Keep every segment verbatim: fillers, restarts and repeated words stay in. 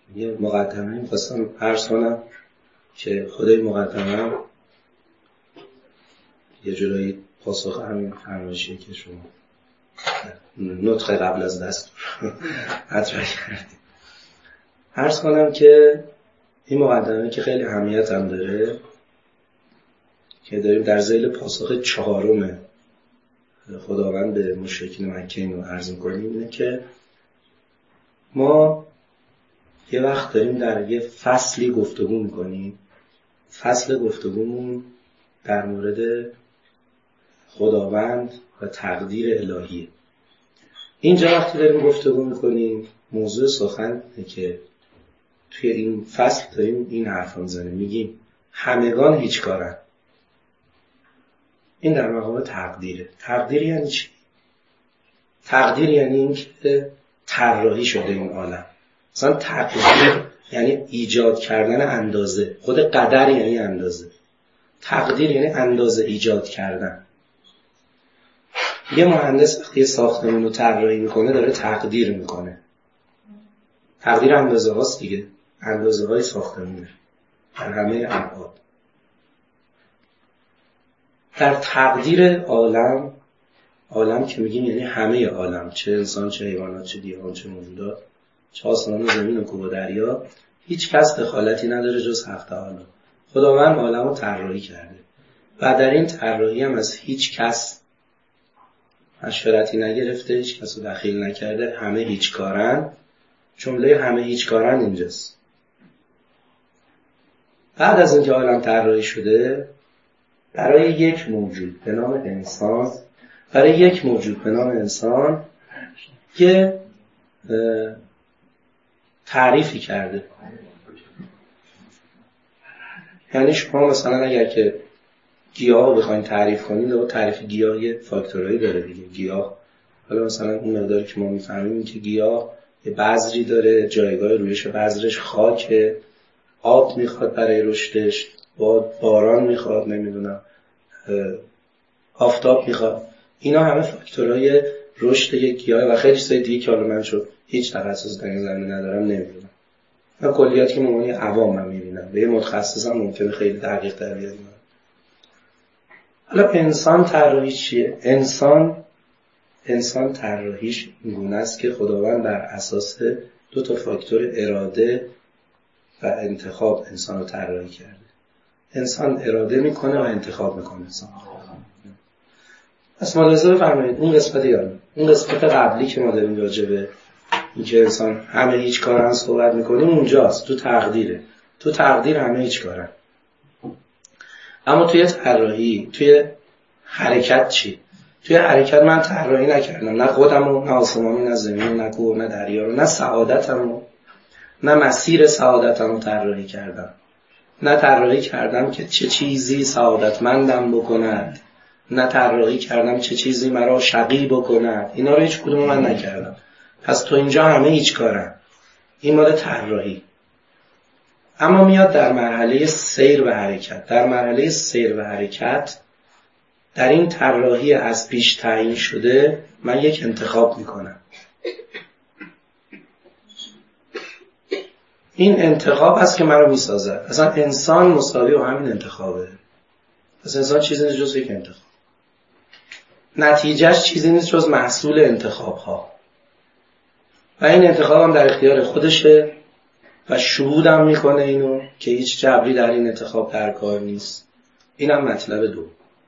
یه مقدمه می‌خواستم عرض کنم که خدای مقدمه یه جورایی پاسخ همین فرمایشی که شما نطق قبل از دست مطرح کردید. عرض کنم که این مقدمه که خیلی اهمیت هم داره که داریم در ذیل پاسخ چهارم خداوند به مشرکین مکه اینو عرض می‌کنیم، اینه که ما یه وقت داریم در یه فصلی گفتگو می‌کنیم. فصل گفتگومون در مورد خداوند و تقدیر الهیه. اینجا وقتی داریم گفتگو می‌کنیم موضوع سخن اینه که توی این فصل داریم این حرفا می‌زنیم، میگیم همگان هیچ کارن. این در مقام تقدیره. تقدیر یعنی چی؟ تقدیر یعنی این که طراحی شده این عالم. مثلا تقدیر یعنی ایجاد کردن اندازه. خود قدر یعنی اندازه. تقدیر یعنی اندازه ایجاد کردن. یه مهندس وقتی ساختمون رو طراحی میکنه داره تقدیر میکنه. تقدیر اندازه هاست دیگه. اندازه های ساختمونه در همه ابعاد. در تقدیر عالم، عالم که میگیم یعنی همه عالم، چه انسان، چه حیوانات، چه گیاهان، چه موجودات، چه آسمان و زمین و کوه و دریا، هیچ کس دخالتی نداره جز حق تعالی. خداوند عالم رو طراحی کرده و در این طراحی هم از هیچ کس مشورتی نگرفته، هیچ کس رو دخیل نکرده. همه هیچ کارن. جمله همه هیچ کارن اینجاست. بعد از اینکه عالم طراحی شده، برای یک موجود به نام انسان برای یک موجود به نام انسان یه تعریفی کرده. یعنی شما مثلا اگر که گیاه رو بخواید تعریف کنید، و تعریف گیاه یه فاکتورایی داره دیگه. گیاه حالا مثلا اون مقداری که ما میفهمیم این که گیاه یه بذری داره، جایگاه رویش بذرش خاکه، آب میخواد برای رشدش، باران میخواد، نمیدونم آفتاب میخواد. اینا همه فاکتورهای رشد یک گیاه و خیلی چیزای دیگه که حالا من شد هیچ تخصص در این زمینه ندارم نمیدونم. من کلیات که معنی عوام هم میبینم، به یه متخصص هم ممکنه خیلی دقیق تر بیاد. حالا انسان طراحی چیه؟ انسان انسان طراحیش این گونه است که خداوند بر اساس دو تا فاکتور اراده و انتخاب انسان رو طراحی کرده. انسان اراده میکنه و انتخاب میکنه. انسان پس ملاحظه بفرمایید اون قسمت یادم اون قسمت قبلی که ما داریم راجع به اینکه انسان همه هیچ کارن صحبت میکنیم اونجاست، تو تقدیره. تو تقدیر همه هیچ کارن. اما توی طراحی، توی حرکت چی؟ توی حرکت من طراحی نکردم، نه خودمو، نه آسمانی، نه زمین، نه کوه، نه دریا رو، نه سعادتمو، نه مسیر سعادتمو طراحی کردم. نه طراحی کردم که چه چیزی سعادتمندم بکند، نه طراحی کردم چه چیزی مرا شقی بکند. اینا رو هیچ کدوم من نکردم. پس تو اینجا همه هیچ کارن. این مال طراحی. اما میاد در مرحله سیر و حرکت. در مرحله سیر و حرکت در این طراحی از پیش تعیین شده من یک انتخاب میکنم. این انتخاب هست که من رو میسازد. اصلا انسان مساوی و همین انتخابه. پس انسان چیزی نیست جز یک انتخاب. نتیجهش چیزی نیست جز محصول انتخاب ها. و این انتخاب هم در اختیار خودشه و شهودم میکنه اینو که هیچ جبری در این انتخاب در کار نیست. اینم مطلب دو.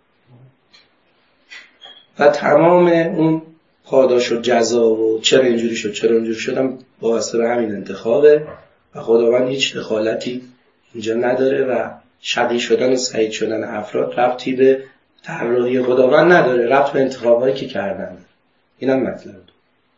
و تمام اون پاداش و جزا و چرا اینجوری شد چرا اینجوری شدم واسه به همین انتخابه و خداوند هیچ دخالتی اینجا نداره و شقی شدن و سعید شدن افراد ربطی به طراحی خداوند نداره، ربط به انتخابایی که کردن. اینم مطلب دو.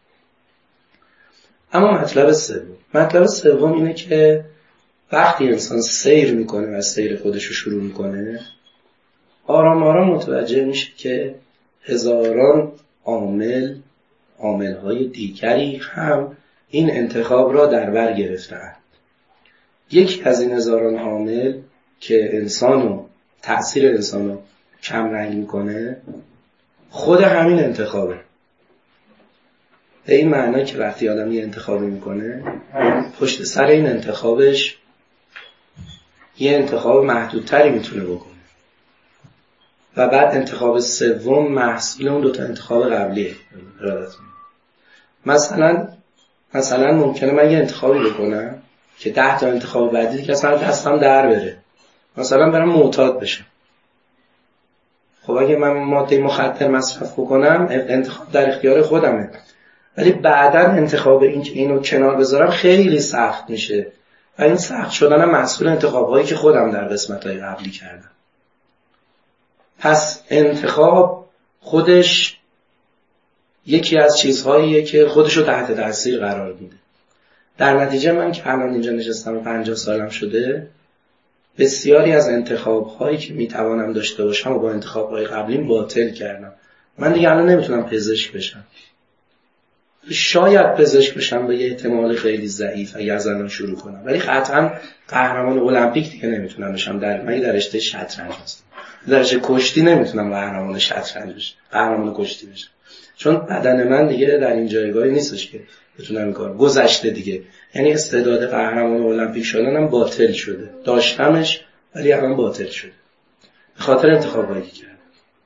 اما مطلب سوم مطلب سوم اینه که وقتی انسان سیر میکنه و سیر خودش رو شروع میکنه آرام آرام متوجه میشه که هزاران عامل عامل‌های دیگری هم این انتخاب را در بر گرفتند. یکی از این هزاران عامل که انسانو تأثیر انسانو کم رنگ میکنه خود همین انتخابه. به این معنی که وقتی آدم یه انتخابی میکنه پشت سر این انتخابش یه انتخاب محدودتری میتونه بکنه و بعد انتخاب سوم محصول اون دوتا انتخاب قبلیه. مثلا مثلا ممکنه من یه انتخابی بکنم که ده تا انتخاب بعدی که اصلا دستم در بره، مثلا برم معتاد بشم. خب اگه من ماده مخدر مصرف بکنم انتخاب در اختیار خودمه، ولی بعداً انتخاب این که اینو کنار بذارم خیلی سخت میشه و این سخت شدن محصول انتخابایی که خودم در قسمت‌های قبلی کردم. پس انتخاب خودش یکی از چیزهاییه که خودشو تحت تاثیر قرار میده. در نتیجه من که الان اینجا نشستم و پنجاه سالم شده، بسیاری از انتخاب‌هایی که میتوانم داشته باشم و با انتخاب‌های قبلیم باطل کردم. من دیگه الان نمیتونم پزشک بشم. شاید پزشک بشم به یه احتمال خیلی ضعیف اگه از الان شروع کنم، ولی قطعاً قهرمان المپیک دیگه نمیتونم بشم. در من در رشته شطرنج هستم. در رشته کشتی نمیتونم قهرمان شطرنج بشم، قهرمان کشتی بشم، چون بدن من دیگه در این جایگاهی نیستش که بتونم این کارو. گذشته دیگه، یعنی استعداد قهرمان المپیک شدنم باطل شده. داشتمش ولی الان باطل شده به خاطر انتخابایی که کردم.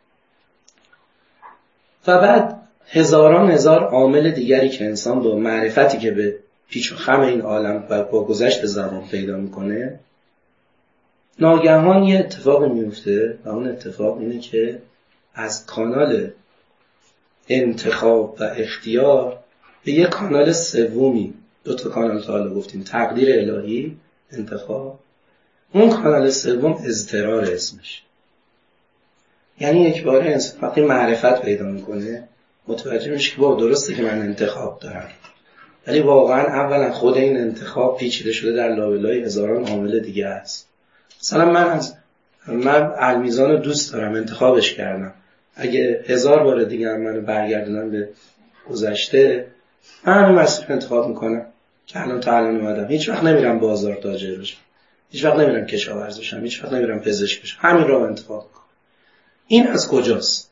و بعد هزاران هزار عامل دیگری که انسان با معرفتی که به پیچ و خم این عالم و با گذشت زمان پیدا میکنه، ناگهان یه اتفاق میفته و اون اتفاق اینه که از کانال انتخاب و اختیار به یه کانال سومی، دو تا کانال تا حالا گفتیم، تقدیر الهی، انتخاب، اون کانال سوم اضطرار اسمش. یعنی یک باره انسان وقتی معرفت پیدا میکنه متوجه میشه که با درسته که من انتخاب دارم، ولی واقعا اولا خود این انتخاب پیچیده شده در لابلای هزاران عامل دیگه است. مثلا من از من المیزان رو دوست دارم، انتخابش کردم. اگه هزار بار دیگه هم منو برگردونن به گذشته، من همین مسیر انتخاب میکنم که الان تا الان اومدم. هیچ وقت نمیرم بازار تاجر بشم، هیچ وقت نمیرم کشاورز بشم، هیچ وقت نمیرم پزشک بشم. همین راه انتخاب میکنم. این از کجاست؟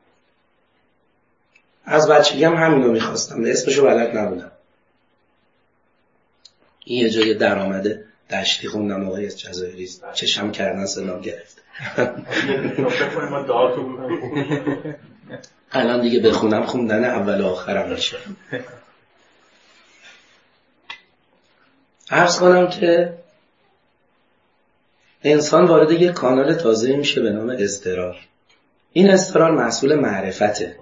از بچگی هم همینو میخواستم، اسمشو بلد نبودم. این یه جای درآمده دشتی خوندم آقای جزایری، چشم کردن سلام گرفت. الان دیگه بخونم خوندن اول و آخرم میشه. عرض کنم که انسان وارد یک کانال تازه میشه به نام اضطرار. این اضطرار محصول معرفته.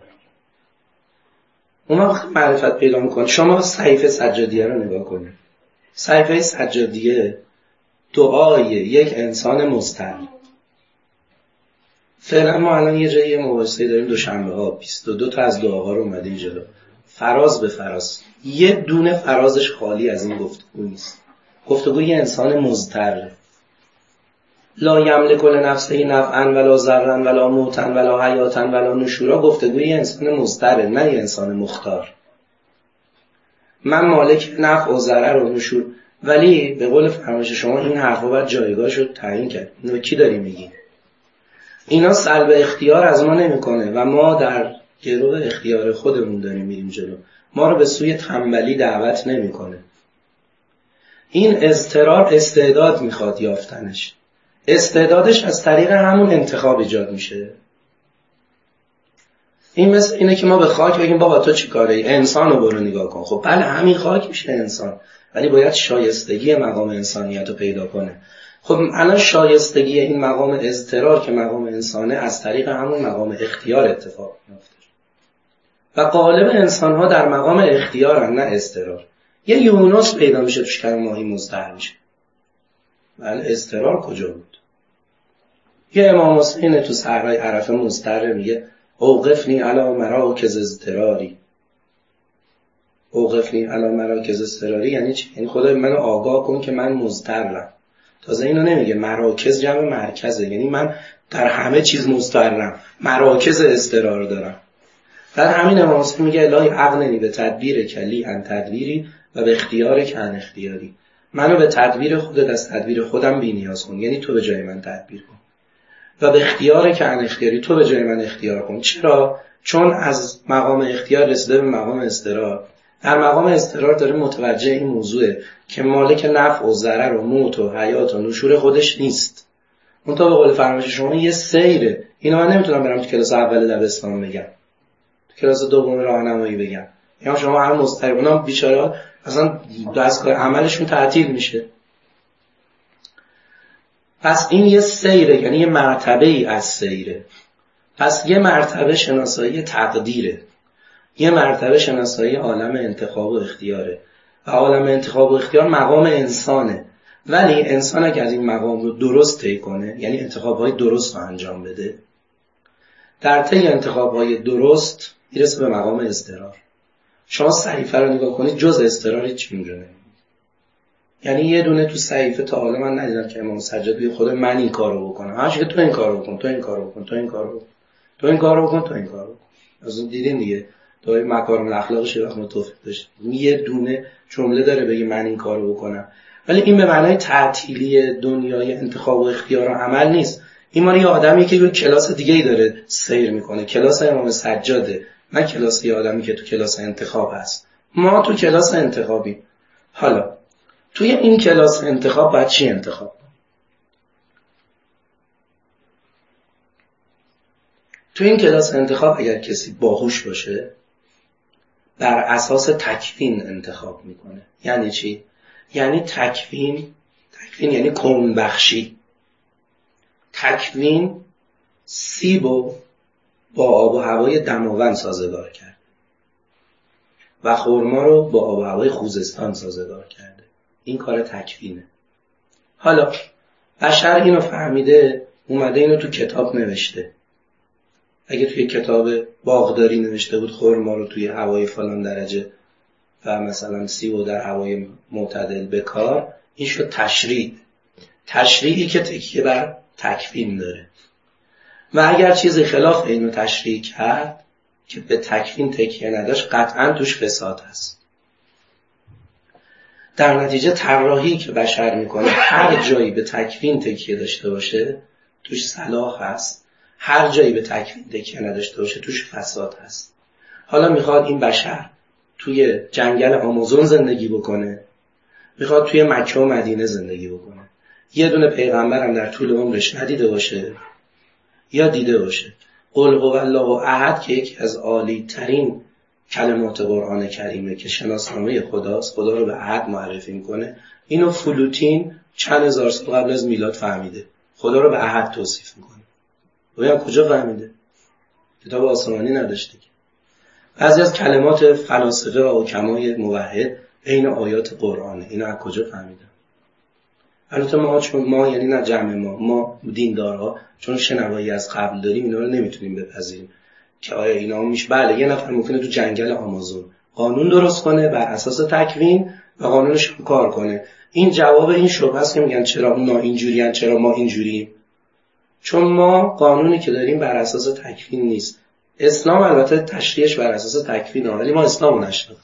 اون وقت معرفت پیدا میکنه. شما صحیفه سجادیه رو نگاه کنید. صحیفه سجادیه دعای یک انسان مضطر. فعلا ما الان یه جایی مباحثه داریم، دوشنبه ها بیست و دو تا از دعاها رو اومدیم جلو، فراز به فراز. یه دونه فرازش خالی از این گفتگو نیست. گفتگو یه انسان مضطر. لا یملک لنفسه نفعا ولا ضرا ولا موتا ولا حیاتا ولا نشورا. گفتگو یه انسان مضطر، نه یه انسان مختار. من مالک نفع و ضرر و نشور، ولی به قول فرمایش شما این حرفا باید جایگاهش رو تعیین کرد. اینو کی داری میگی؟ اینا سلب اختیار از ما نمیکنه و ما در گروه اختیار خودمون داریم میریم جلو. ما رو به سوی تنبلی دعوت نمیکنه. این اضطرار استعداد میخواد یافتنش. استعدادش از طریق همون انتخاب ایجاد میشه. این مثل اینه که ما به خاک بگیم بابا تو چی کاره ای؟ انسان رو برو نگاه کن. خب بله همین خاک میشه انسان، ولی باید شایستگی مقام انسانیت رو پیدا کنه. خب الان شایستگی این مقام اضطرار که مقام انسانه از طریق همون مقام اختیار اتفاق میفته و غالب انسان ها در مقام اختیارن نه اضطرار. یه یونس پیدا میشه توش کم ماهی مضطر میشه، ولی اضطرار کجا بود؟ یه امام حسین تو صحرای عرفه مضطر میگه اوقفنی علی مراکز اضطراری. اوقفنی علی مراکز اضطراری یعنی چی؟ یعنی خدای منو آگاه کن که من مضطرم. تازه اینو نمیگه، مراکز جمع مرکزه، یعنی من در همه چیز مضطرم، مراکز اضطرار دارم. در همین امام حسین میگه الهی عقلنی به تدبیر کلی ان تدبیری و به اختیار که ان اختیاری. منو به تدبیر خودت از تدبیر خودم بی نیاز کن، یعنی تو به جای من تدبیر کن. و به اختیار که ان اختیاری، تو به جای من اختیار کن. چرا؟ چون از مقام اختیار رسیده به مقام اضطرار. در مقام اضطرار داره متوجه این موضوعه که مالک نفع و ضرر و موت و حیات و نشور خودش نیست. اون تا به قول فرمایش شما یه سیره. اینا من نمیتونم برم تو کلاس اول دبستان بگم، تو کلاس دوم راهنمایی بگم. یا شما هم مستقیم اونا بیچاره اصلا دستگاه عملشون تعطیل میشه. پس این یه سیره، یعنی یه مرتبه ای از سیره. پس یه مرتبه شناسایی تقدیره، یه مرتبه شناسایی عالم انتخاب و اختیاره و عالم انتخاب و اختیار مقام انسانه. ولی انسان اگر این مقام رو درست طی کنه، یعنی انتخاب‌های درست رو انجام بده، در طی انتخاب‌های درست میرسه به مقام اضطرار. شما صحیفه رو نگاه کنید، جز اضطراری چی می‌دونه؟ یعنی یه دونه تو صحیفه تا حالا من ندیدم که امام سجاد بگه خدا من این کارو بکنم. هر چی که تو این کارو بکن، تو این کارو بکن، تو این کارو بکن، تو این کارو بکن، تو این کارو بکن. از دیدین دیگه دای مکارم الاخلاقش وقت ما توفیق داشت. یه دونه جمله داره بگه من این کارو بکنم. ولی این به معنای تعطیلی دنیای انتخاب و اختیار و عمل نیست. این مال یه آدمی که یه کلاس دیگه‌ای داره سیر میکنه، کلاس امام سجاده، نه کلاس یه آدمی که تو کلاس انتخاب هست. ما تو کلاس انتخابی. حالا توی این کلاس انتخاب باید چی انتخاب؟ توی این کلاس انتخاب اگر کسی باهوش باشه بر اساس تکوین انتخاب میکنه. یعنی چی؟ یعنی تکوین، تکوین یعنی کون بخشی. تکوین سیب و با آب و هوای دماوند سازگار کرده و خرما رو با آب و هوای خوزستان سازگار کرده. این کار تکوینه. حالا بشر اینو فهمیده، اومده اینو تو کتاب نوشته. اگه توی کتاب باغداری نوشته بود خرما رو توی هوای فلان درجه و مثلا سیب و در هوای معتدل بکار، این شد تشریع. تشریعی که تکیه بر تکوین داره. و اگر چیزی خلاف اینو تشریع کرد که به تکوین تکیه نداشت، قطعا توش فساد هست. در نتیجه طراحی که بشر میکنه هر جایی به تکوین تکیه داشته باشه توش صلاح هست، هر جایی به تکوین تکیه نداشته باشه توش فساد هست. حالا میخواد این بشر توی جنگل آمازون زندگی بکنه، میخواد توی مکه و مدینه زندگی بکنه، یه دونه پیغمبر هم در طول عمرش ندیده باشه یا دیده باشه. قل هو الله احد که یکی از عالی ترین کلمات قرآن کریمه که شناسنامه خداست، خدا رو به احد معرفی میکنه. اینو فلوتین چند هزار سال قبل از میلاد فهمیده، خدا رو به احد توصیف میکنه. ببین کجا فهمیده؟ کتاب آسمانی نداشته که. بعضی از کلمات فلاسفه و حکمای موحد عین آیات قرآنه. اینو از کجا فهمیدن؟ البته ما چون ما یعنی نه جمع ما ما دیندارها چون شنوایی از قبل داریم اینا رو نمیتونیم بپذیریم که آیا اینا میشه. بله یه نفر ممکنه تو جنگل آمازون قانون درست کنه بر اساس تکوین و قانونش رو کار کنه. این جواب این شبهه است که میگن چرا اونا اینجوریان چرا ما اینجوریم. چون ما قانونی که داریم بر اساس تکوین نیست. اسلام البته تشریعش بر اساس تکوینه، ولی ما اسلامو نشناختیم.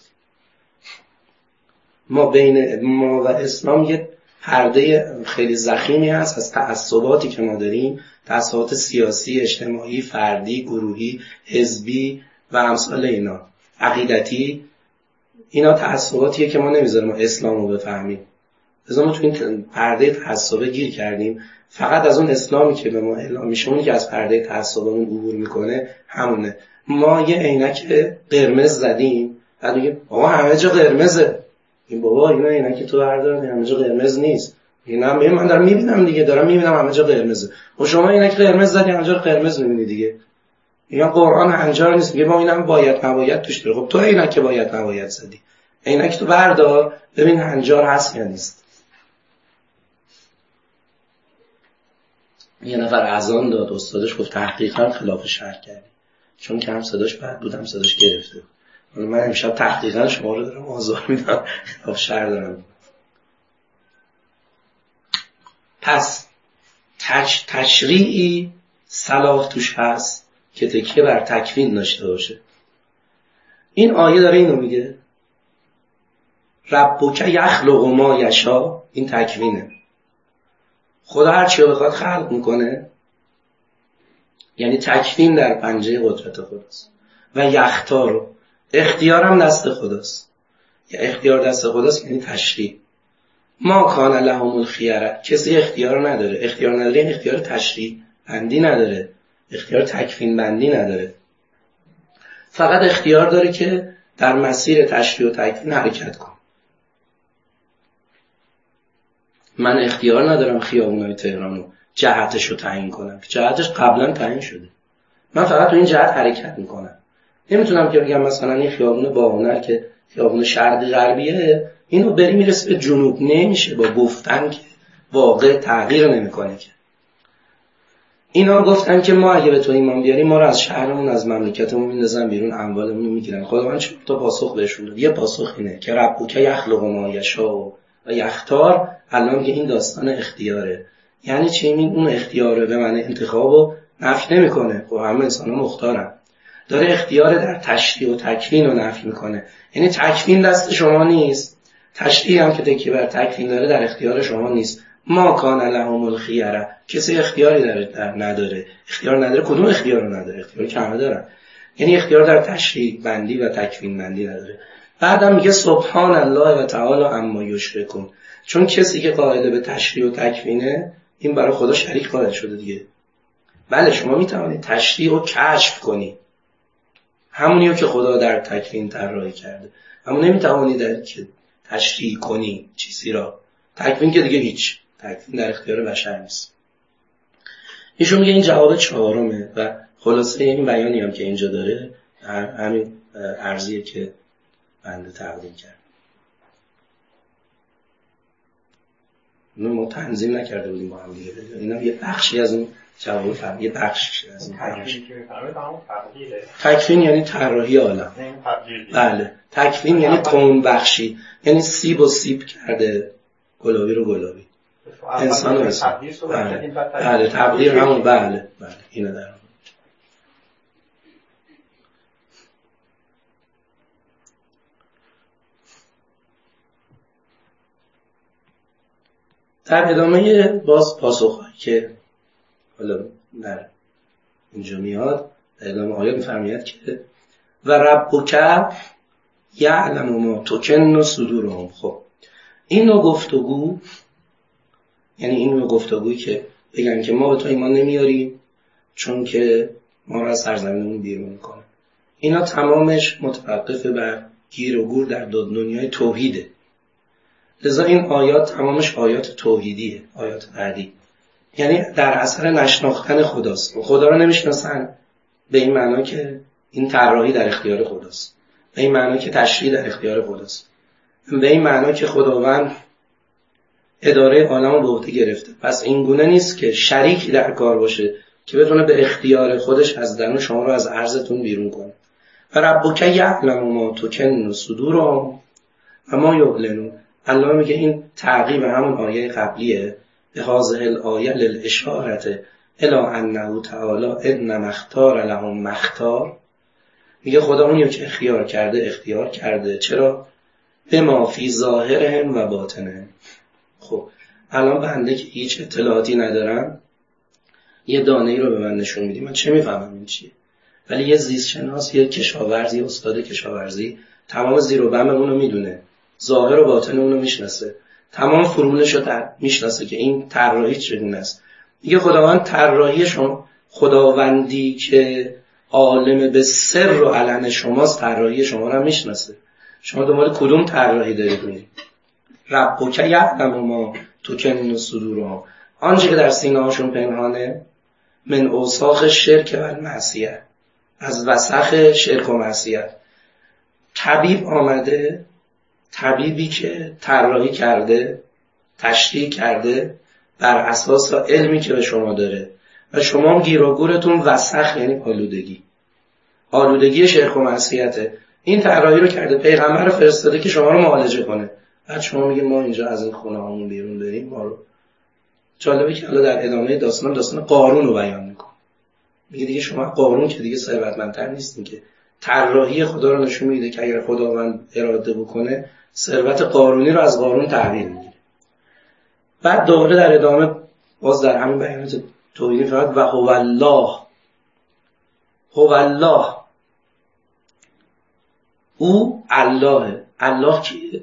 ما بین ما و اسلام یه پرده خیلی ضخیمی هست از تعصباتی که ما داریم، تعصبات سیاسی، اجتماعی، فردی، گروهی، حزبی و امثال اینا، عقیدتی. اینا تعصباتیه که ما نمیذاریم ما اسلامو بفهمیم. لذا ما تو این پرده تعصبه گیر کردیم. فقط از اون اسلامی که به ما اعلام میشه، اونی که از پرده تعصبمون عبور میکنه همونه. ما یه عینک قرمز زدیم، بعد میگیم آقا همه جا قرمزه. این بابا اینا عینک تو بردار، همه جا قرمز نیست. اینا من دارم میبینم دیگه، دارم میبینم همه جا قرمزه. و شما عینک قرمز زدی همه جا قرمز میبینی دیگه. اینا قرآن هنجار نیست، میگه ما اینم باید نباید توش داره. خب تو عینک باید نباید زدی، عینک تو بردار ببین هنجار هست یا نیست. یه نفر اذان داد، استادش گفت تحقیقاً خلاف شرع کردی، چون که هم صداش بد بود هم صداش گرفته. من امشب تحقیقاً شما رو دارم آزار میدم، خلاف شرع دارم. پس تش... تشریعی صلاح توش هست که تکیه بر تکوین داشته باشه. این آیه داره اینو میگه ربک یخلق ما یشاء. این تکوینه. خدا هر چی رو بخواد خلق میکنه. یعنی تکوین در پنجه قدرت خداست. و یختار، اختیار هم دست خداست. یا اختیار دست خداست یعنی تشریع. ما کان لهم الخیره، کسی اختیار نداره. اختیار نداره یعنی اختیار تشریع بندی نداره، اختیار تکوین بندی نداره. فقط اختیار داره که در مسیر تشریع و تکوین حرکت کن. من اختیار ندارم خیابونای تهران رو جهتش رو تعیین کنم، جهتش قبلا تعیین شده. من فقط تو این جهت حرکت میکنم. نمیتونم که بگم مثلا این خیابون باهنر که خیابون شرقی غربیه، اینو بری میرسه به جنوب. نمیشه با گفتن که واقع تغییر نمیکنه. که اینا گفتن که ما اگه به تو ایمان بیاریم ما رو از شهرمون از مملکتمون میندازن بیرون، اموالمون رو میگیرن. خداوند چند تا پاسخ بهشون داد. یه پاسخ اینه که ربک یخلق ما یشاء و یختار. الان که این داستان اختیاره. یعنی چی؟ این اون اختیاره به معنی انتخابو نفی نمیکنه. خب همه انسان‌ها مختارن. داره اختیار در تشریع و تکوین رو نفی میکنه. یعنی تکوین دست شما نیست، تشریع هم که تکیه بر تکوین داره در اختیار شما نیست. ما کان لهم الخیره، کسی اختیاری در, در نداره. اختیار نداره. کدوم اختیار رو نداره؟ اختیار که همه دارن. یعنی اختیار در تشریع بندی و تکوین بندی نداره. بعدم میگه سبحان الله و تعالی عما یشرکون، چون کسی که قائل به تشریع و تکوینه این برای خدا شریک قائل شده دیگه. بله شما میتوانید تشریع رو کشف کنید، همونیو که خدا در تکوین طراحی کرده، اما نمیتوانید که تشریع کنی چیزی را. تکوین که دیگه هیچ، تکوین در اختیار بشر نیست. ایشون میگه این جواب چهارمه و خلاصه این بیانی هم که اینجا داره همین عرضیه که بنده تقدیم کرد. ما تنظیم نکرده بودیم با هم دیگه. اینا یه بخشی از اون جواب فرق، یه بخش از این بخش. تکوین یعنی طراحی عالم. بله. تکوین یعنی قوم بخشی، یعنی سیب و سیب کرده، گلابی رو گلابی، انسان رو انسان. بله. بله تقدیر همون. بله بله اینو در همون. در ادامه باز پاسخ که حالا در اینجا میاد، در ادامه آیات می‌فرماید که و ربک یعلم ما تکن صدورهم. خب این نوع گفتگو، یعنی این نوع گفتگویی که بگن که ما به تو ایمان نمیاریم چون که ما را از سرزمینمون بیرون میکنه، اینا تمامش متوقف بر گیر و گور در دنیای توحیده. لذا این آیات تمامش آیات توحیدیه، آیات بعدی. یعنی در اثر نشناختن خداست. خدا رو نمیشناسن به این معنا که این طراحی در اختیار خداست، به این معنا که تشریع در اختیار خداست، به این معنا که خداوند اداره عالم رو به عهده گرفته. پس این گونه نیست که شریکی در کار باشه که بتونه به اختیار خودش از درون شما رو از ارزتون بیرون کنه. و ربک یعلم ما تکن صدورهم و ما یعلنون. الله میگه این تعقیب همون آیه قبلیه، به هذه الآیه للاشاره الی انه تعالی انما اختار لهم مختار. میگه خدا اونیو که اختیار کرده اختیار کرده. چرا؟ به ما فی ظاهرهم و باطنهم. خب الان بنده که هیچ اطلاعاتی ندارم یه دانه ای رو به من نشون میدی، من چه میفهمم این چیه؟ ولی یه زیست شناس، یه کشاورزی، استاد کشاورزی تمام زیر و بم اون رو میدونه، ظاهر و باطن اون رو میشناسه، تمام فرمولش رو میشناسه که این طراحی چگونه است. میگه خداوند طراحی شما، خداوندی که عالم به سر و علن شماست، طراحی شما رو میشناسه. شما دنبال کدوم طراحی دارید میرید؟ ربک یعلم ما تکن صدورهم، آنچه که در سینه‌هاشون پنهانه، من اوساخ شرک و معصیت، از وسخ شرک و معصیت. طبیب آمده، طبیبی که طراحی کرده، تشریح کرده بر اساس علمی که به شما داره و شما گیر و گورتون وسخ یعنی آلودگی، آلودگی شرک و معصیته. این طراحی رو کرده، پیغمبر رو فرستاده که شما رو معالجه کنه. بعد شما میگه ما اینجا از این خونه هامون بیرون بریم ما رو. جالبه که حالا در ادامه داستان داستان قارون رو بیان میکنه. میگه دیگه شما قارون که دیگه ثروتمندتر نیستین، که طراحی خدا رو نشون میده که اگر خداوند اراده بکنه ثروت قارونی رو از قارون تحویل میگیره. بعد دوباره در ادامه باز در همین بیانات توحیدی فرمود و هو الله هو الله، او الله. الله کیه؟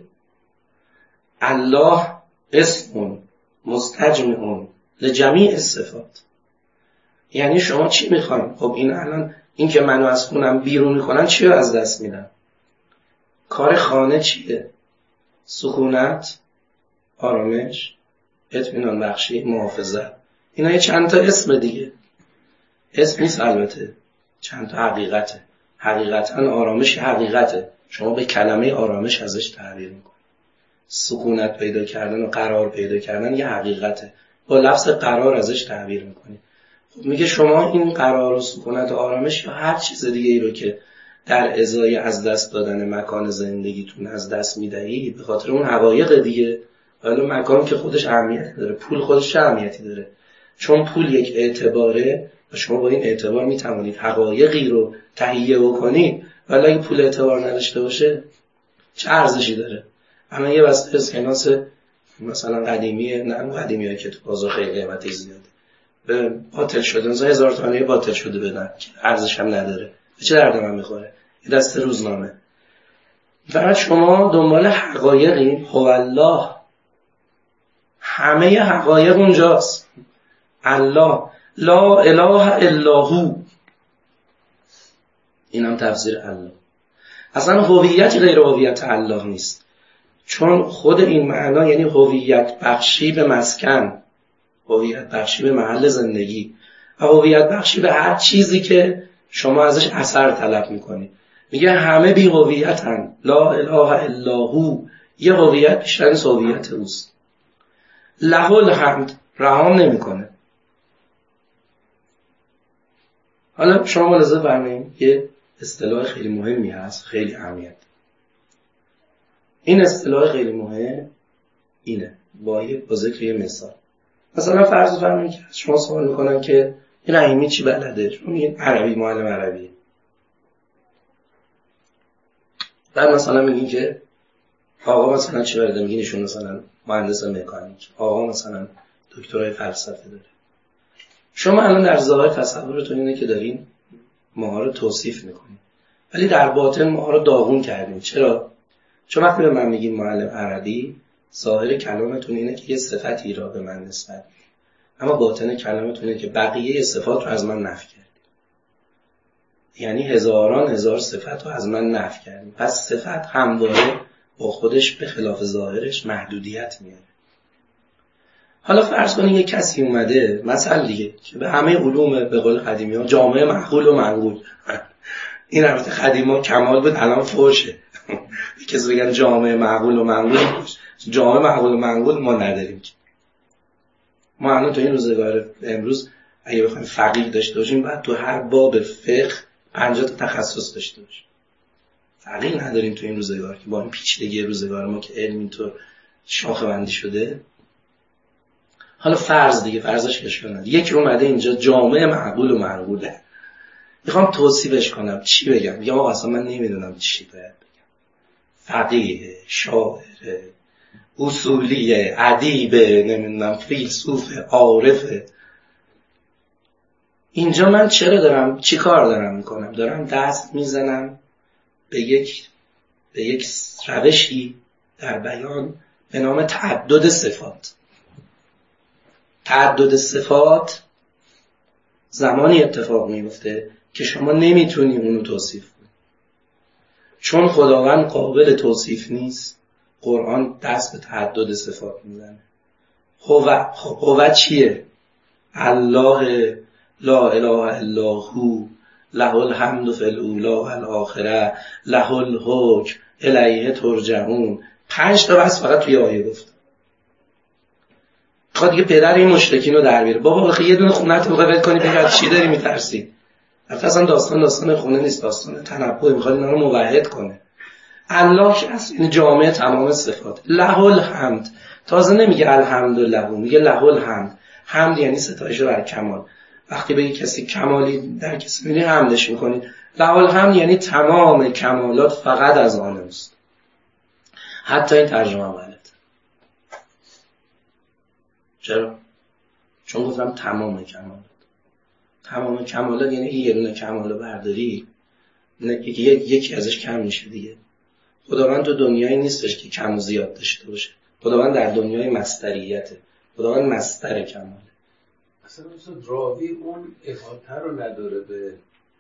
الله اسم مستجمع لجمیع الصفات. یعنی شما چی میخواین؟ خب این الان این که منو از خونم بیرون میکنن چی رو از دست میدم؟ کار خانه چیه؟ سکونت، آرامش، اطمینان بخشی، محافظت. اینا یه چند تا اسم دیگه، اسم نیست البته، چند تا حقیقته. حقیقتا آرامش حقیقته، شما به کلمه آرامش ازش تعبیر میکنید. سکونت پیدا کردن و قرار پیدا کردن یه حقیقته، با لفظ قرار ازش تعبیر میکنید. خب میگه شما این قرار و سکونت و آرامش یا هر چیز دیگه ای رو که در ازای از دست دادن مکان زندگیتون از دست میدهید به خاطر اون حقایق دیگه. حالا مکان که خودش اهمیتی داره، پول خودش چه اهمیتی داره؟ چون پول یک اعتباره و شما با این اعتبار میتوانید حقایقی رو تهیه بکنید، ولی اگه پول اعتبار نداشته باشه چه ارزشی داره؟ اما یه واسه اسکناس مثلا قدیمی، نه قدیمیه که تو بازار خیلی قیمتش زیاده، به باطل شده، مثلا هزار تومانی باطل شده بدن که ارزش هم نداره، به چه درد من میخوره؟ یه دسته روزنامه. فقط شما دنبال حقایقی، هو الله، همه حقایق اونجاست. الله، لا اله الا هو، این هم تفسیر الله. اصلا هویت غیر هویت الله نیست، چون خود این معنا یعنی هویت بخشی به مسکن، هویت بخشی به محل زندگی و هویت بخشی به هر چیزی که شما ازش اثر طلب میکنید. میگه همه بی هویتن، لا اله الا هو، یه هویت بیشتر از هویت اوست. له الحمد، رهام نمیکنه. حالا شما ملاحظه فرمایید یه اصطلاح خیلی مهمی هست، خیلی اهمیت. این اصطلاح خیلی مهم اینه، با با ذکر یه مثال. مثلا فرض فرمایید که شما سوال میکنن که این رحیمی چی بلده؟ شما میگین عربی، معلم عربی. بعد مثلا میگین که آقا مثلا چی بلده؟ میگین ایشون مثلا مهندس مکانیک، آقا مثلا دکترای فلسفه داره. شما الان در ظاهر تصورتون اینه که دارین ماها رو توصیف میکنین، ولی در باطن ماها رو داغون کردین. چرا؟ چون وقتی به من میگین معلم عربی، ظاهر کلامتون اینه که یه صفتی را به من نسبت، اما باطن کلامتون اینه که بقیه صفات رو از من نفی کردین. یعنی هزاران هزار صفت رو از من نفی کردین. پس صفت همواره با خودش به خلاف ظاهرش محدودیت میاره. حالا فرض کنید یک کسی اومده، مثلا دیگه که به همه علوم به قول قدیمی ها جامعه معقول و منقول، این البته قدیم ها کمال بود، الان فوشه. کسی بگن جامعه معقول و منقول، جامعه معقول و منقول ما نداریم. ما الان تو این روزگار امروز اگه بخوایم فقیه داشته باشیم بعد تو هر باب فقه پنجاه تا تخصص داشته باشیم. فقیه نداریم تو این روزگار که با این پیچیدگی روزگار ما که علم اینطور شاخه بندی شده. حالا فرض دیگه، فرضش اشکال نداره، یکی اومده اینجا جامعه معقول و منقوله، میخوام توصیفش کنم، چی بگم؟ میگم آقا اصلا من نمیدونم چی باید بگم. فقیه، شاعر، اصولیه، ادیب، نمیدونم فیلسوف، عارف. اینجا من چرا دارم چی کار دارم میکنم؟ دارم دست میزنم به یک به یک روشی در بیان به نام تعدد صفات. تعدد صفات زمانی اتفاق میفته که شما نمیتونی اونو توصیف کنی، چون خداوند قابل توصیف نیست. قرآن دست به تعدد صفات میزنه. هو هو چیه؟ الله لا اله الا هو، له الحمد فی الاولی و الاخره، له الحکم الیه ترجعون. پنج تا بس فقط توی آیه گفت. خود دیگه پدر این مشرکین رو در بیاره. بابا بخی یه دونه خونت رو قبل کنی بگرد چی داری میترسی؟ البته اصلا داستان داستان خونه نیست، داستان تنبؤ، میخواد اینا رو موحد کنه. الله که اصلا این جامعه تمام صفات. له الحمد، تازه نمیگه الحمدلله، میگه له الحمد. حمد یعنی ستایش بر کمال. وقتی به کسی کمالی در کسی میبینی حمدش میکنی. له الحمد یعنی تمام کمالات فقط از آن اوست. حتی این ترجمه غلط. چرا؟ چون گفتم تمام کمالات. تمام کمالات یعنی یه دونه کمالو برداری یکی یکی ازش کم میشه دیگه. خداوند تو دنیایی نیستش که کم و زیاد داشته باشه. خداوند در دنیای مصدریته. خداوند مصدر کماله. اصلا مثلا راوی اون احاطه رو نداره به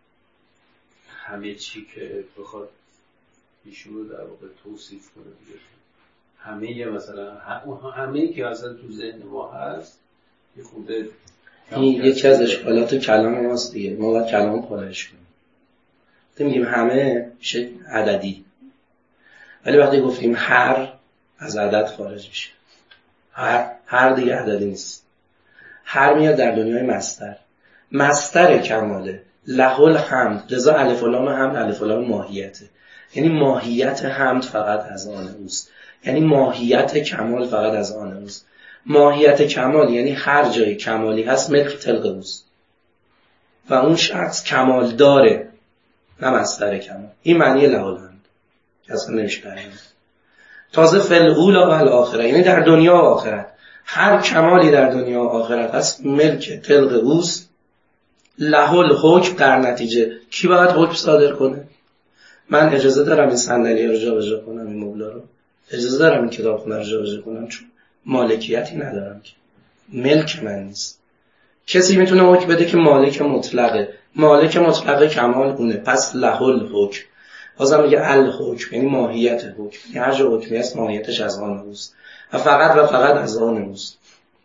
همه چی که بخواد ایشون رو در واقع توصیف کنه دیگه. همه یه مثلا همه که اصلا تو ذهن ما هست یه خوده این یکی از اشکالات کلام ماست دیگه. ما باید کلام پالایش کنیم. وقتی میگیم همه میشه عددی، ولی وقتی گفتیم هر از عدد خارج میشه. هر هر دیگه عددی نیست. هر میاد در دنیای مصدر. مصدر کماله له الحمد. لذا الف و لام حمد الف و لام ماهیته. یعنی ماهیت حمد فقط از آن اوست. یعنی ماهیت کمال فقط از آن اوست. ماهیت کمال یعنی هر جای کمالی هست ملک تلق اوست و اون شخص کمال داره، نه مصدر کمال. این معنی له الحمد که اصلا نمیشه بریم. تازه فالأولی و الآخرة یعنی در دنیا و آخرت هر کمالی در دنیا و آخرت هست ملک تلق اوست. له الحکم در نتیجه کی باید حکم صادر کنه؟ من اجازه دارم این صندلی رو جابجا کنم، این مبل رو اجازه دارم این کتابخونه رو جابجا کنم، چون مالکیتی ندارم که ملک من نیست. کسی میتونه حکم بده که مالک مطلقه. مالک مطلقه کمال اونه، پس له الحکم. بازم میگه الحکم یعنی ماهیت حکم، یعنی هر جا حکمی هست ماهیتش از آن اوست و فقط و فقط از آن اوست.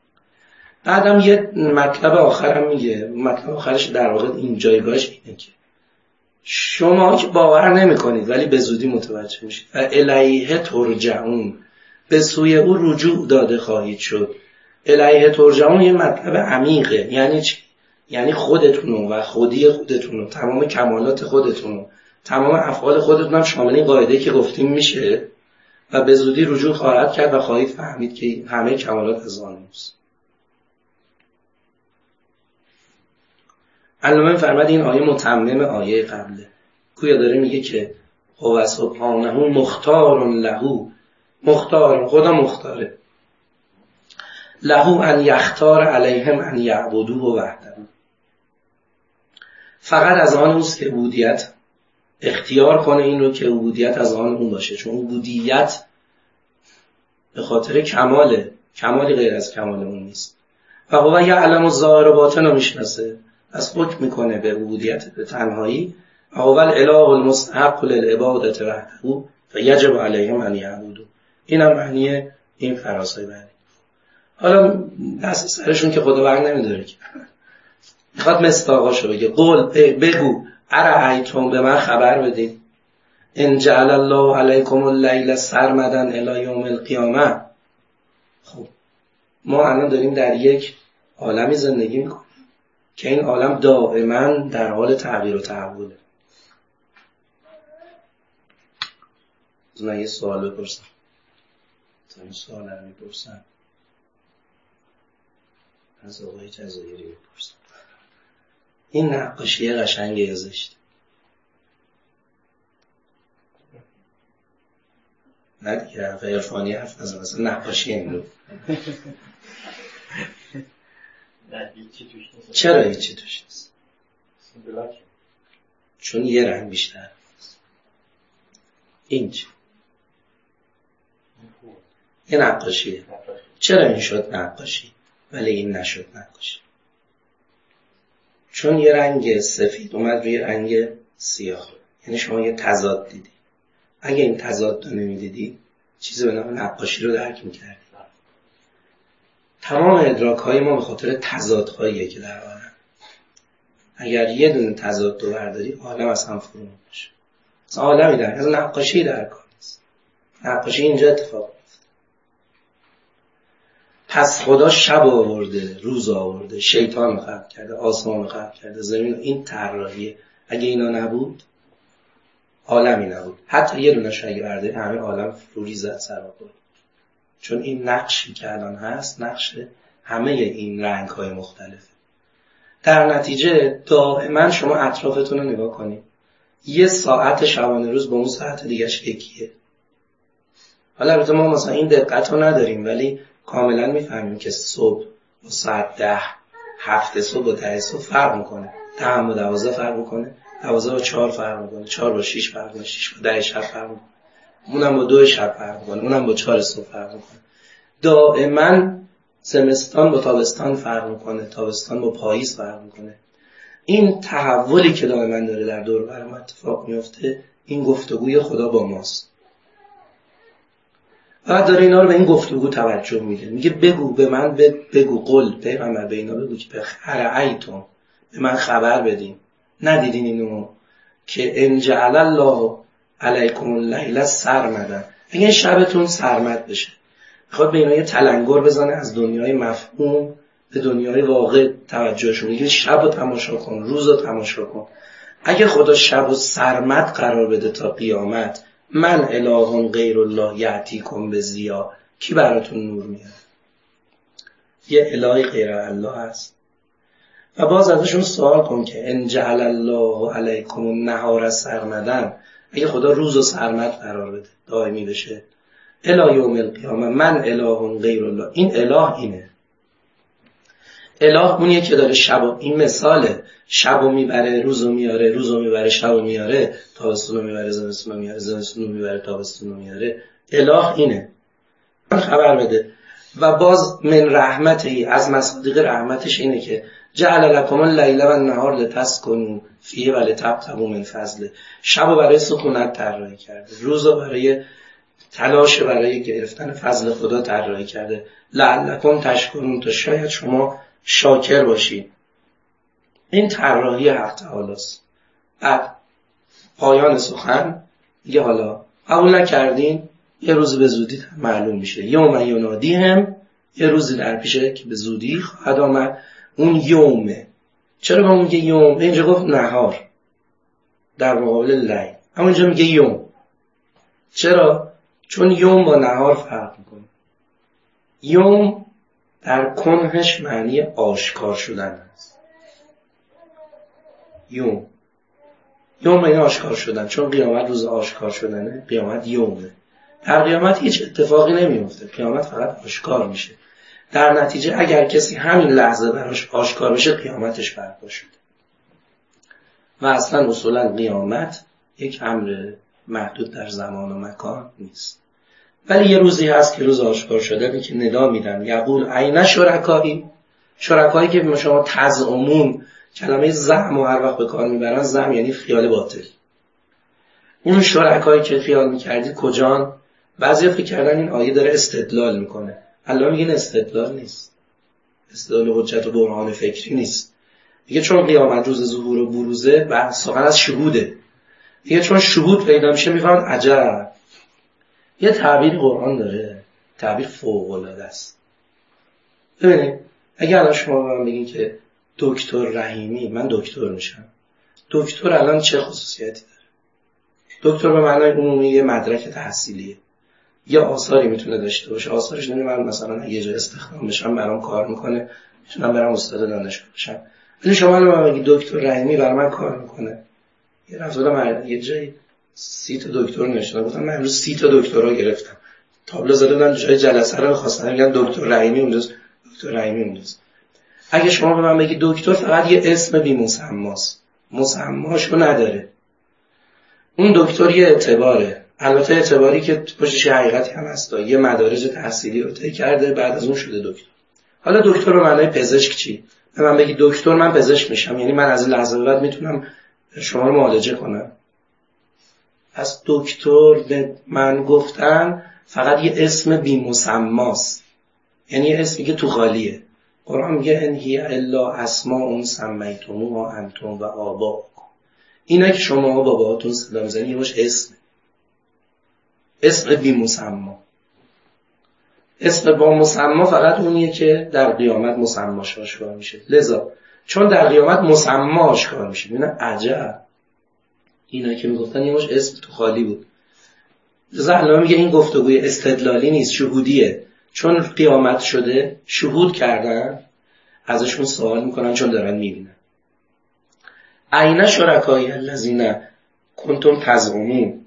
بعدم یه مطلب آخرم میگه، مطلب آخرش در واقع این جایگاهش اینه که شما که باور نمی کنید ولی به زودی متوجه میشید و الیه ترجعون، به سوی او رجوع داده خواهید شد. الیه ترجعون یه مطلب عمیقه. یعنی چی؟ یعنی خودتونو و خودی خودتونو، تمام کمالات خودتونو، تمام افعال خودتون هم شامل این قاعده که گفتیم میشه و به زودی رجوع خواهد کرد و خواهید فهمید که همه کمالات از آن اوست. علامه فرمود این آیه متمم آیه قبله. گویا داره میگه که هو سبحانه مختار له، مختار خدا مختاره، له ان یختار علیهم ان یعبدوه وحده. فقط از آن اوست که عبودیت اختیار کنه این رو که عبودیت از آن اون باشه، چون عبودیت به خاطر کماله، کمالی غیر از کمال اون نیست. و هو یعلم الظاهر و باطن رو میشناسه، پس حکم میکنه به عبودیت به تنهایی. و هو الاله المستحق للعبادة وحده فیجب علیهم ان یعبدوه. این هم معنی این فراسای بعدی. حالا دست سرشون که خدا بر نمیداره که میخواد مصداقاشو بگه. قول بگو ارأیتم، به من خبر بدین، ان جعل الله علیکم اللیل سرمدا الی یوم القیامه. خب ما الان داریم در یک عالمی زندگی میکنیم که این عالم دائما در حال تغییر و تحوله. من یه سوال بپرسم تا این سوال رو میپرسم از آقای جزایری بپرسم. این نقاشی قشنگه یا زشت؟ نه دیگه حرف عرفانی حرف نزن، مثلا نقاشی این رو چرا هیچی توش نیست؟ چون یه رنگ بیشتر. این چی؟ یه نقاشیه. چرا این شد نقاشی ولی این نشد نقاشی؟ چون یه رنگ سفید اومد روی رنگ سیاه. یعنی شما یه تضاد دیدی. اگه این تضاد رو نمیدیدی چیزی به نام نقاشی رو درک میکردی. تمام ادراک های ما به خاطر تضادهاییه که در عالم. اگر یه دونه تضاد رو برداری عالم از هم فرو میشه. مثلا عالمی در از نقاشی در کار نیست. نقاشی اینجا اتفاق میفته. پس خدا شب آورده، روز آورده، شیطان رو خلق کرده، آسمان رو خلق کرده، زمین رو. این طراحیه. اگه اینا نبود عالمی نبود. حتی یه دونه اگه برده همه عالم فرو ریزد سراپا. چون این نقشی که الان هست نقش همه این رنگ‌های مختلفه. در نتیجه دائما شما اطرافتون رو نگاه کنید. یه ساعت شبانه روز با اون ساعت دیگه‌اش یکیه. حالا البته ما مثلا این دقت رو نداریم ولی کاملا میفهمیم که صبح و ساعت ده هفت صبح با ده صبح فرق میکنه، ده با دوازده فرق میکنه، دوازده با چهار فرق میکنه، چهار با شیش فرق میکنه، شیش با ده شب فرق میکنه، اونم با دو شب فرق میکنه، اونم با چهار صبح فرق میکنه. دائما زمستان با تابستان فرق میکنه، تابستان با پاییز فرق میکنه. این تحولی که دائما داره در دور و بر ما اتفاق میفته، این گفتگوی خدا با ماست. بعد داره اینا رو به این گفتگو توجه میده، میگه بگو به من بگو، قل پیغمبر به اینا بگو که بخرعیتون، به من خبر بدین، ندیدین اینو که ان جعل الله علیکم اللیل سرمدا، اگه شبتون سرمد بشه، میخواد به اینا یه تلنگر بزنه از دنیای مفهوم به دنیای واقع توجهشون. میگه شب رو تماشا کن، روز رو تماشا کن. اگه خدا شب رو سرمد قرار بده تا قیامت، من اله غیر الله یأتیکم بضیا، کی براتون نور میاره؟ یه الهی غیر الله هست. و باز ازشون سوال کن که ان جعل الله علیکم النهار سرمدا، اگه خدا روز و سرمد قرار بده دائمی بشه، الی یوم القیامه من اله غیر الله، این اله اینه. اله اونیه که داره شب، این مثاله، شبو میبره روزو میاره، روزو میبره شبو میاره، تابستونو میبره زمستونو میاره، زمستونو میبره تابستونو میاره. اله اینه، من خبر بده. و باز من رحمتی، از مصادیق رحمتش اینه که جعل لکم اللیل و النهار لتسکنوا فیه و لتبتغوا من فضله، شبو برای سکونت طراحی کرده، روزو برای تلاش برای گرفتن فضل خدا طراحی کرده، لعلکم تشکرون، تا شاید شما شاکر باشید. این طراحی حق تعالی است. بعد پایان سخن میگه حالا قبول نکردین، یه روز به زودی معلوم میشه، یوم ینادیهم، یه روزی در پیشه که به زودی خواهد آمد. اون یومه. چرا با اون میگه یوم؟ اینجا گفت نهار در مقابل لیل، اما اینجا میگه یوم. چرا؟ چون یوم با نهار فرق میکنه. یوم در کنهش معنی آشکار شدن است. یوم یوم این آشکار شدن، چون قیامت روز آشکار شدنه، قیامت یومه. در قیامت هیچ اتفاقی نمیفته، قیامت فقط آشکار میشه. در نتیجه اگر کسی همین لحظه براش آشکار بشه، قیامتش برپا شده. و اصلا اصولا قیامت یک امر محدود در زمان و مکان نیست. ولی یه روزی هست که روز آشکار شده، که ندا میدن یقول عین شرکایی، شرکایی که شما تزعمون، کلمه زعم و هر وقت به کار میبرن، زعم یعنی خیال باطل. اون شرکایی که خیال میکردی کجان؟ بعضی فکر کردن این آیه داره استدلال میکنه. الله میگه استدلال نیست، استدلال حجت و برهان فکری نیست. میگه چون قیامت روز ظهور و بروزه و سخن از شهوده، میگه چون شهود پیدا میشه میفهمن عجب. یه تعبیر قرآن داره، تعبیر فوق العاده است. ببینید اگر الان شما به من بگین که دکتر رحیمی، من دکتر میشم، دکتر الان چه خصوصیتی داره؟ دکتر به معنای عمومی یه مدرک تحصیلیه، یه آثاری میتونه داشته باشه. آثارش نمیدونم، من مثلا یه جا استخدام بشم برام کار میکنه، میتونم برام استاد دانشگاه بشم. ولی شما الان بگید دکتر رحیمی برای من کار میکنه، یه رفتم یه جای سی تا دکتر نشدم، گفتم من امروز سی تا دکترا گرفتم، تابلو زده بودن جای جلسه رو خواستم میگن دکتر رحیمی اونجاست، دکتر رحیمی اونجاست. اگه شما به من بگید دکتر، فقط یه اسم بی مسماست، مسماشو نداره. اون دکتر یه اعتباره، البته اعتباری که پشتش حقیقتی هم هست، یه مدارج تحصیلی رو طی کرده، بعد از اون شده دکتر. حالا دکتر به معنای پزشک چی؟ به من بگید دکتر، من پزشک میشم، یعنی من از این لحظه به بعد میتونم شما رو معالجه کنم. پس دکتر به من گفتن فقط یه اسم بی مسماست، یعنی یه اسمی که تو خالیه. قرآن میگه ان هی الا اسماء سمیتموها انتم و آباؤکم، اینا که شما باباهاتون صدا میزنید یه باش اسم، اسم بی مسما. اسم با مسما فقط اونیه که در قیامت مسماش آشکار میشه. لذا چون در قیامت مسما آشکار میشه، اینا عجب، اینا که میگفتن یه باش اسم تو خالی بود. لذا الله میگه این گفتگوی استدلالی نیست، شهودیه. چون قیامت شده، شهود کردن، ازشون سوال میکنن چون دارن میبینن. عین شرکای الذین کنتم تزعمون،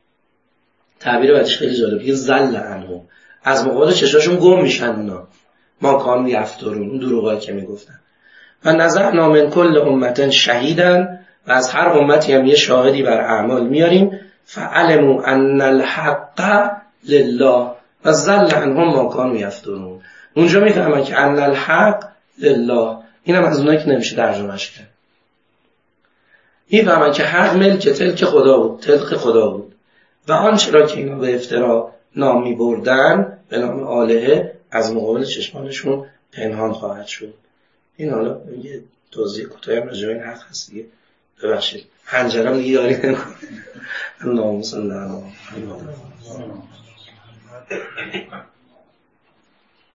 تعبیر بعدش خیلی جالبه، میگه زل عنهم، از مقابل چشاشون گم میشن اونا. ما کانوا یفترون، اون دروغایی که میگفتن. و نزعنا من کل امت شهیدا، و از هر امتی هم یه شاهدی بر اعمال میاریم. فعلموا ان الحق لله و ضل عنهم ما کانوا یفترون. اونجا میفهمن که ان الحق لله، اینم از اونایی که نمیشه ترجمهش کرد. میفهمن که حق ملک تلک خدا بود، تلک خدا بود، و آنچه را که اینا به افترا نام میبردن به نام آلهه از مقابل چشمانشون پنهان خواهد شد. این حالا یه توضیح کوتاهی هم راجع به این حق هست دیگه، ببخشید حنجرم دیگه یاری نمی‌کنه. اللهم صل علی محمد.